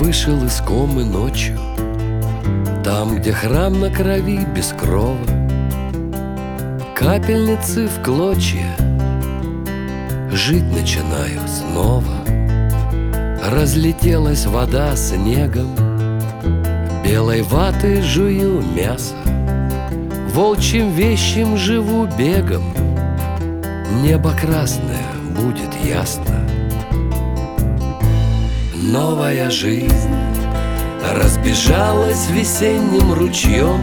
вышел из комы ночью, там, где храм на крови без крова, капельницы в клочья, жить начинаю снова. Разлетелась вода снегом, белой ватой жую мясо, волчьим вещим живу бегом, небо красное будет ясно. Новая жизнь разбежалась весенним ручьем,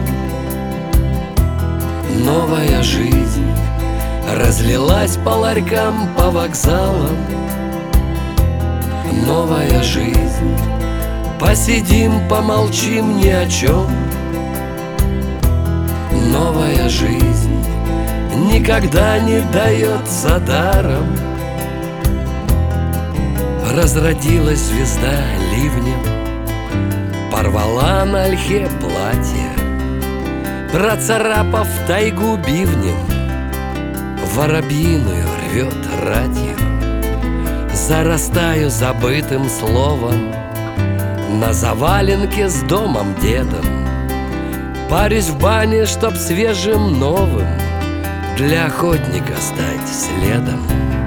новая жизнь разлилась по ларькам, по вокзалам. Новая жизнь, посидим, помолчим ни о чем. Новая жизнь никогда не дается даром. Разродилась звезда ливнем, порвала на ольхе платье, процарапав тайгу бивнем, воробьиную рвет ратью. Зарастаю забытым словом на заваленке с домом дедом, парюсь в бане, чтоб свежим новым для охотника стать следом.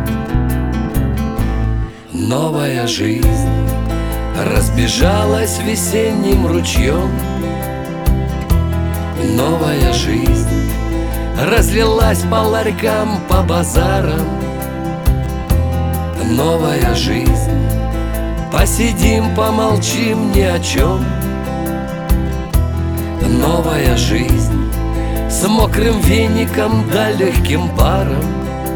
Новая жизнь разбежалась весенним ручьем, новая жизнь разлилась по ларькам, по базарам. Новая жизнь, посидим, помолчим ни о чем. Новая жизнь с мокрым веником да легким паром.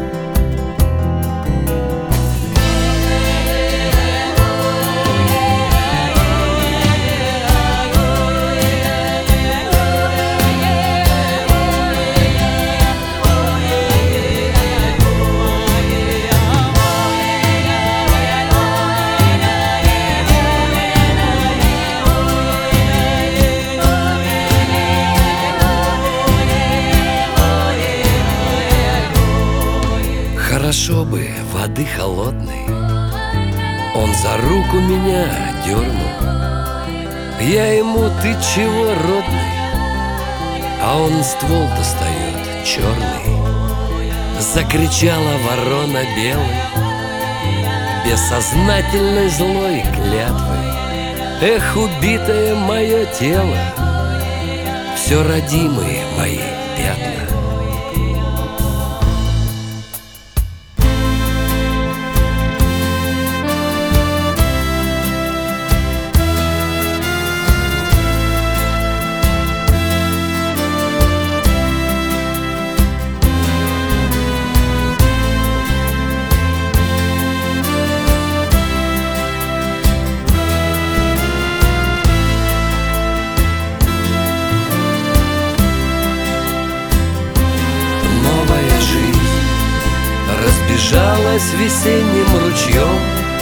Хорошо бы воды холодной, он за руку меня дернул. Я ему: ты чего, родный? А он ствол достает черный. Закричала ворона белой, бессознательной злой клятвой. Эх, убитое мое тело, все родимые мои пятна. Разбежалась весенним ручьем,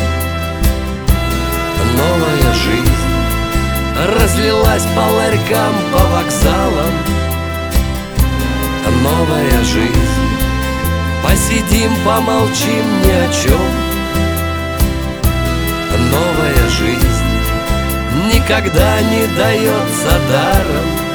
новая жизнь разлилась по ларькам, по вокзалам. Новая жизнь, посидим, помолчим ни о чем. Новая жизнь никогда не дается даром.